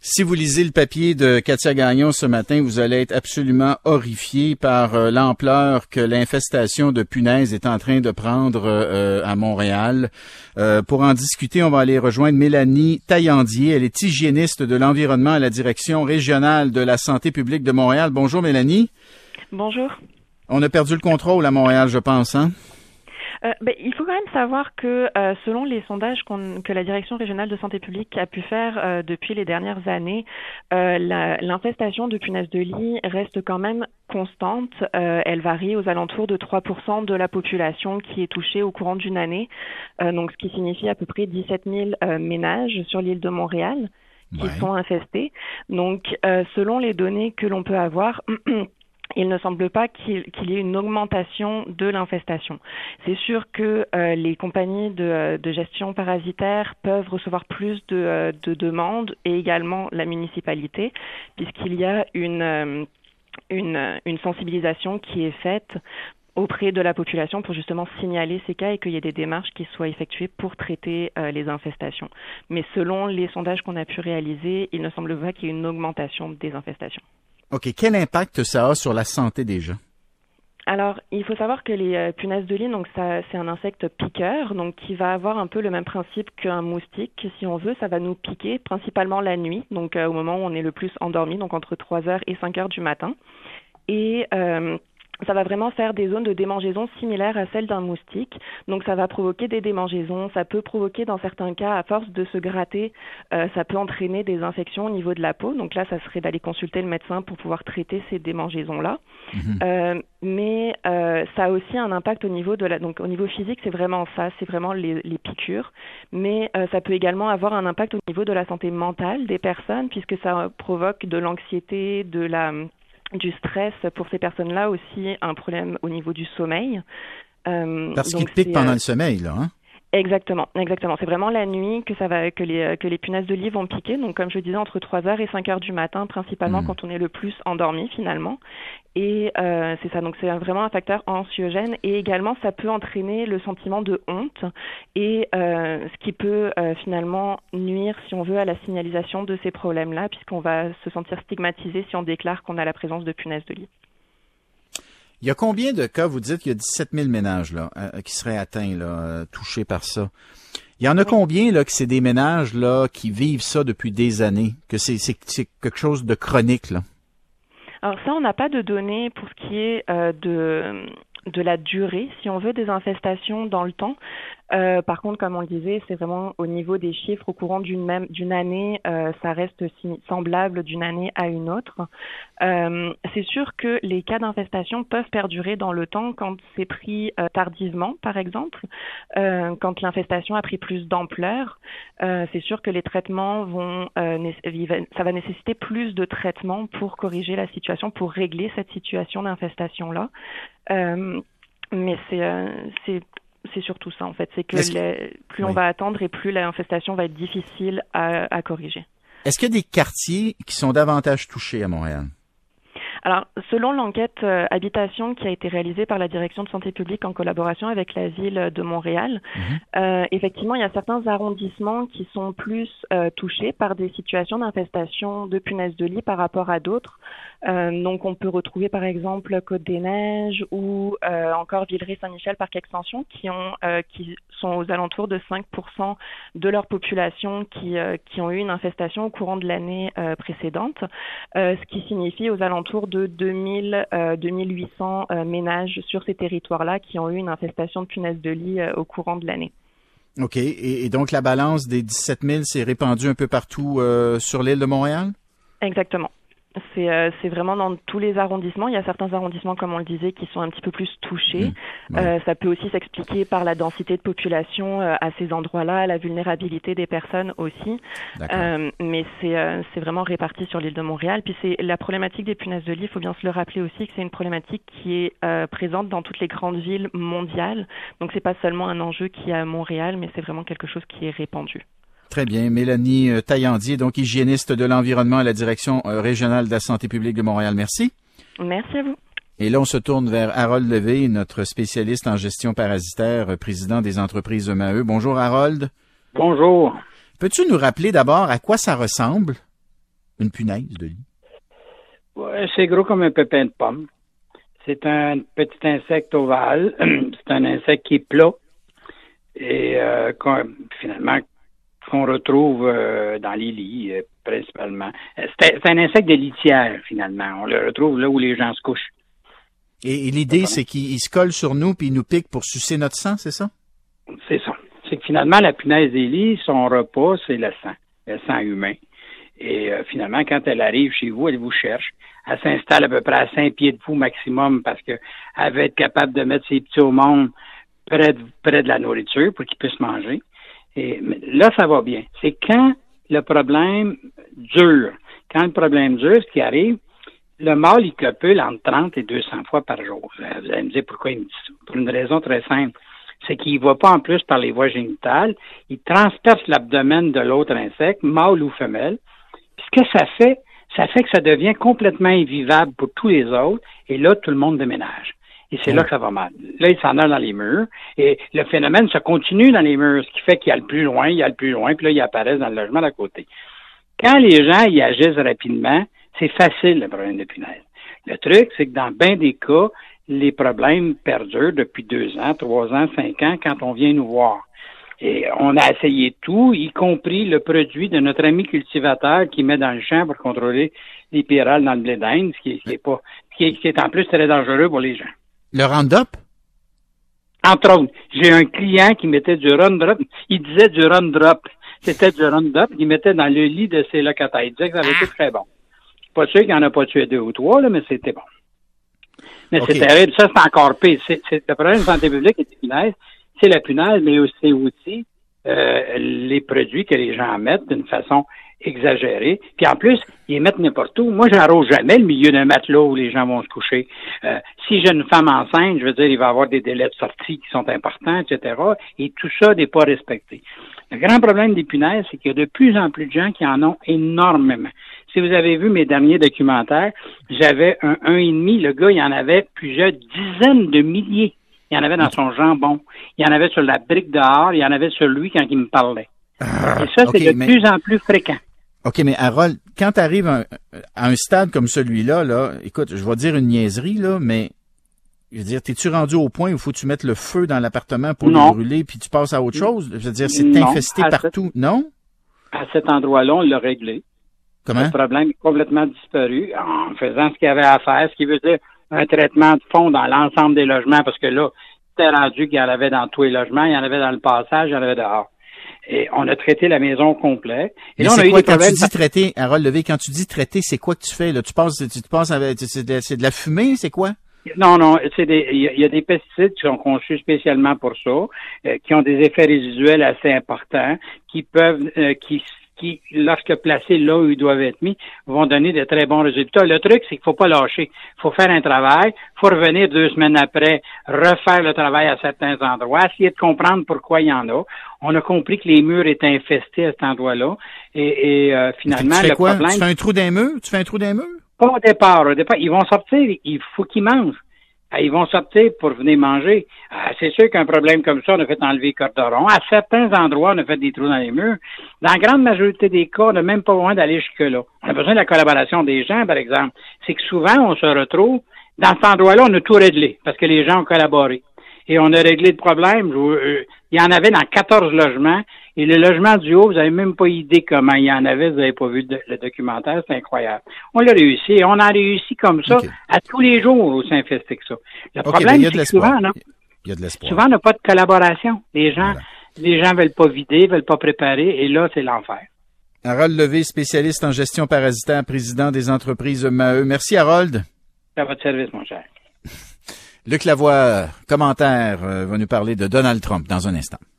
Si vous lisez le papier de Katia Gagnon ce matin, vous allez être absolument horrifié par l'ampleur que l'infestation de punaises est en train de prendre à Montréal. Pour en discuter, on va aller rejoindre Mélanie Taillandier. Elle est hygiéniste de l'environnement à la Direction régionale de la santé publique de Montréal. Bonjour Mélanie. Bonjour. On a perdu le contrôle à Montréal, je pense, hein? Il faut quand même savoir que selon les sondages que la Direction régionale de santé publique a pu faire depuis les dernières années, l'infestation de punaises de lit reste quand même constante. Elle varie aux alentours de 3% de la population qui est touchée au courant d'une année, donc ce qui signifie à peu près 17 000 ménages sur l'île de Montréal qui sont infestés. Donc selon les données que l'on peut avoir, il ne semble pas qu'il y ait une augmentation de l'infestation. C'est sûr que les compagnies de gestion parasitaire peuvent recevoir plus de demandes et également la municipalité, puisqu'il y a une sensibilisation qui est faite auprès de la population pour justement signaler ces cas et qu'il y ait des démarches qui soient effectuées pour traiter les infestations. Mais selon les sondages qu'on a pu réaliser, il ne semble pas qu'il y ait une augmentation des infestations. OK. Quel impact ça a sur la santé des gens? Alors, il faut savoir que les punaises de lit, donc c'est un insecte piqueur, donc qui va avoir un peu le même principe qu'un moustique, si on veut. Ça va nous piquer principalement la nuit, donc au moment où on est le plus endormi, donc entre 3h et 5h du matin. Et ça va vraiment faire des zones de démangeaison similaires à celles d'un moustique. Donc, ça va provoquer des démangeaisons. Ça peut provoquer, dans certains cas, à force de se gratter, ça peut entraîner des infections au niveau de la peau. Donc là, ça serait d'aller consulter le médecin pour pouvoir traiter ces démangeaisons-là. Mais ça a aussi un impact au niveau donc au niveau physique, c'est vraiment ça, c'est vraiment les piqûres. Mais ça peut également avoir un impact au niveau de la santé mentale des personnes, puisque ça provoque de l'anxiété, du stress pour ces personnes-là, aussi un problème au niveau du sommeil. Parce qu'ils piquent pendant le sommeil, là, hein? Exactement. C'est vraiment la nuit que les punaises de lit vont piquer. Donc, comme je disais, entre 3h et 5h du matin, principalement quand on est le plus endormi, finalement. Et c'est ça. Donc, c'est vraiment un facteur anxiogène. Et également, ça peut entraîner le sentiment de honte et ce qui peut finalement nuire, si on veut, à la signalisation de ces problèmes-là, puisqu'on va se sentir stigmatisé si on déclare qu'on a la présence de punaises de lit. Il y a combien de cas, vous dites qu'il y a 17 000 ménages là, qui seraient atteints, là, touchés par ça? Il y en a combien là que c'est des ménages là qui vivent ça depuis des années, que c'est quelque chose de chronique là? Alors ça, on n'a pas de données pour ce qui est de la durée, si on veut, des infestations dans le temps. Par contre, comme on le disait, c'est vraiment au niveau des chiffres au courant d'une année, ça reste semblable d'une année à une autre. C'est sûr que les cas d'infestation peuvent perdurer dans le temps quand c'est pris tardivement, par exemple, quand l'infestation a pris plus d'ampleur. C'est sûr que les traitements ça va nécessiter plus de traitements pour corriger la situation, pour régler cette situation d'infestation-là. Mais c'est surtout ça, en fait. C'est que plus on va attendre et plus l'infestation va être difficile à corriger. Est-ce qu'il y a des quartiers qui sont davantage touchés à Montréal? Alors, selon l'enquête habitation qui a été réalisée par la Direction de santé publique en collaboration avec la ville de Montréal, effectivement, il y a certains arrondissements qui sont plus touchés par des situations d'infestation de punaises de lit par rapport à d'autres. Donc, on peut retrouver, par exemple, Côte-des-Neiges ou encore Villeray-Saint-Michel, Parc Extension, qui sont aux alentours de 5% de leur population qui ont eu une infestation au courant de l'année précédente, ce qui signifie aux alentours de 2800 ménages sur ces territoires-là qui ont eu une infestation de punaises de lit au courant de l'année. OK. Et donc, la balance des 17 000 s'est répandue un peu partout sur l'île de Montréal? Exactement. C'est vraiment dans tous les arrondissements. Il y a certains arrondissements, comme on le disait, qui sont un petit peu plus touchés. Ça peut aussi s'expliquer par la densité de population à ces endroits-là, la vulnérabilité des personnes aussi. Mais c'est vraiment réparti sur l'île de Montréal. Puis c'est la problématique des punaises de lit. Il faut bien se le rappeler aussi que c'est une problématique qui est présente dans toutes les grandes villes mondiales. Donc c'est pas seulement un enjeu qui est à Montréal, mais c'est vraiment quelque chose qui est répandu. Très bien. Mélanie Taillandier, donc hygiéniste de l'environnement à la Direction régionale de la santé publique de Montréal. Merci. Merci à vous. Et là, on se tourne vers Harold Levé, notre spécialiste en gestion parasitaire, président des entreprises EMAE. Bonjour Harold. Bonjour. Peux-tu nous rappeler d'abord à quoi ça ressemble? une punaise de lit? Ouais, c'est gros comme un pépin de pomme. C'est un petit insecte ovale. C'est un insecte qui est plat. Et finalement, qu'on retrouve dans les lits, principalement. C'est un insecte de litière, finalement. On le retrouve là où les gens se couchent. Et l'idée, c'est qu'il se colle sur nous puis il nous pique pour sucer notre sang, c'est ça? C'est ça. C'est que finalement, la punaise des lits, son repas, c'est le sang humain. Et finalement, quand elle arrive chez vous, elle vous cherche. Elle s'installe à peu près à 5 pieds de vous maximum parce qu'elle va être capable de mettre ses petits au monde près de la nourriture pour qu'ils puissent manger. Et là, ça va bien. C'est quand le problème dure. Quand le problème dure, ce qui arrive, le mâle, il copule entre 30 et 200 fois par jour. Vous allez me dire pourquoi il me dit ça. Pour une raison très simple. C'est qu'il ne va pas en plus par les voies génitales. Il transperce l'abdomen de l'autre insecte, mâle ou femelle. Puis ce que ça fait que ça devient complètement invivable pour tous les autres. Et là, tout le monde déménage. Et c'est là que ça va mal. Là, il s'en a dans les murs. Et le phénomène se continue dans les murs, ce qui fait qu'il y a le plus loin, puis là, il apparaît dans le logement d'à côté. Quand les gens y agissent rapidement, c'est facile, le problème de punaise. Le truc, c'est que dans bien des cas, les problèmes perdurent depuis 2 ans, 3 ans, 5 ans, quand on vient nous voir. Et on a essayé tout, y compris le produit de notre ami cultivateur qui met dans le champ pour contrôler les pyrales dans le blé d'Inde, ce qui est en plus très dangereux pour les gens. Le Roundup? Entre autres, j'ai un client qui mettait du Roundup. Il disait du Roundup. C'était du Roundup. Il mettait dans le lit de ses locataires. Il disait que ça avait été très bon. Pas sûr qu'il n'en a pas tué 2 ou 3, là, mais c'était bon. Mais c'est terrible. Ça, c'est encore pire. C'est le problème de santé publique et de punaise. C'est la punaise, mais c'est aussi les produits que les gens mettent d'une façon exagérée. Puis en plus, ils les mettent n'importe où. Moi, j'arrose jamais le milieu d'un matelas où les gens vont se coucher. Si j'ai une femme enceinte, je veux dire, il va y avoir des délais de sortie qui sont importants, etc. Et tout ça n'est pas respecté. Le grand problème des punaises, c'est qu'il y a de plus en plus de gens qui en ont énormément. Si vous avez vu mes derniers documentaires, j'avais un 1,5. Le gars, il en avait plusieurs dizaines de milliers. Il y en avait dans son jambon. Il y en avait sur la brique dehors. Il y en avait sur lui quand il me parlait. Et ça, c'est de plus en plus fréquent. OK, mais Harold, quand tu arrives à un stade comme celui-là, là, écoute, je vais dire une niaiserie, là, mais je veux dire, t'es-tu rendu au point où il faut que tu mettes le feu dans l'appartement pour le brûler puis tu passes à autre chose? Je veux dire, c'est infesté partout, non? À cet endroit-là, on l'a réglé. Comment? Le problème est complètement disparu en faisant ce qu'il y avait à faire, ce qui veut dire un traitement de fond dans l'ensemble des logements, parce que là, c'était rendu qu'il y en avait dans tous les logements, il y en avait dans le passage, il y en avait dehors. Et on a traité la maison au complet. Et là, on a eu des problèmes. Quand tu dis traiter, Harold Levé, quand tu dis traiter, c'est quoi que tu fais, là? Tu passes avec, c'est de la fumée, c'est quoi? Non, il y a des pesticides qui sont conçus spécialement pour ça, qui ont des effets résiduels assez importants, qui peuvent, qui, lorsque placés là où ils doivent être mis, vont donner de très bons résultats. Le truc, c'est qu'il faut pas lâcher. Il faut faire un travail, il faut revenir 2 semaines après, refaire le travail à certains endroits, essayer de comprendre pourquoi il y en a. On a compris que les murs étaient infestés à cet endroit-là. Et finalement, le problème... Tu fais un trou d'un mur? Tu fais un trou d'un mur? Pas au départ. Ils vont sortir, il faut qu'ils mangent. Ils vont sortir pour venir manger. C'est sûr qu'un problème comme ça, on a fait enlever les corderons. À certains endroits, on a fait des trous dans les murs. Dans la grande majorité des cas, on n'a même pas besoin d'aller jusque-là. On a besoin de la collaboration des gens, par exemple. C'est que souvent, on se retrouve, dans cet endroit-là, on a tout réglé, parce que les gens ont collaboré. Et on a réglé le problème. Il y en avait dans 14 logements. Et le logement du haut, vous n'avez même pas idée comment il y en avait. Vous n'avez pas vu le documentaire. C'est incroyable. On l'a réussi. Et on a réussi comme ça à tous les jours aussi infesté que ça. Le problème, c'est que souvent, il y a de l'espoir. Souvent, on n'a pas de collaboration. Les gens veulent pas vider, veulent pas préparer. Et là, c'est l'enfer. Harold Levé, spécialiste en gestion parasitaire, président des entreprises Maheu. Merci, Harold. À votre service, mon cher. Luc Lavoie, commentaire, va nous parler de Donald Trump dans un instant.